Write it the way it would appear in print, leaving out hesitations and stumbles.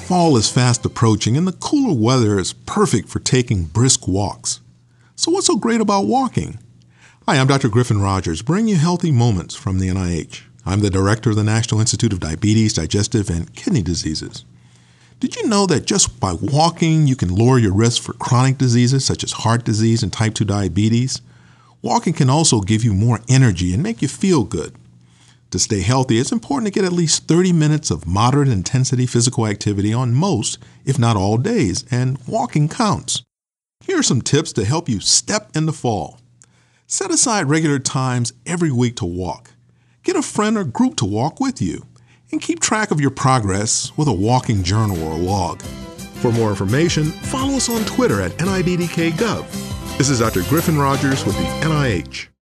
Fall is fast approaching and the cooler weather is perfect for taking brisk walks. So what's so great about walking? Hi, I'm Dr. Griffin Rogers, bringing you healthy moments from the NIH. I'm the director of the National Institute of Diabetes, Digestive, and Kidney Diseases. Did you know that just by walking, you can lower your risk for chronic diseases such as heart disease and type 2 diabetes? Walking can also give you more energy and make you feel good. To stay healthy, it's important to get at least 30 minutes of moderate intensity physical activity on most, if not all days, and walking counts. Here are some tips to help you step in the fall. Set aside regular times every week to walk. Get a friend or group to walk with you, and keep track of your progress with a walking journal or log. For more information, follow us on Twitter at NIDDKGov. This is Dr. Griffin Rogers with the NIH.